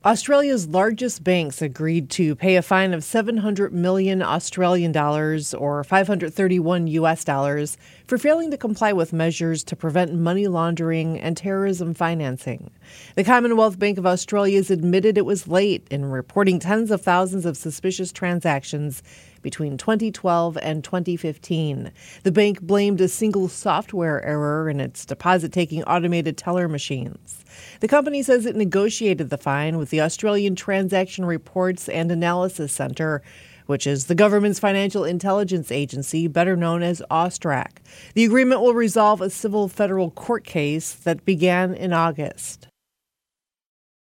Australia's largest banks agreed to pay a fine of 700 million Australian dollars or 531 US dollars for failing to comply with measures to prevent money laundering and terrorism financing. The Commonwealth Bank of Australia has admitted it was late in reporting tens of thousands of suspicious transactions between 2012 and 2015. The bank blamed a single software error in its deposit-taking automated teller machines. The company says it negotiated the fine with the Australian Transaction Reports and Analysis Centre, which is the government's financial intelligence agency, better known as AUSTRAC. The agreement will resolve a civil federal court case that began in August.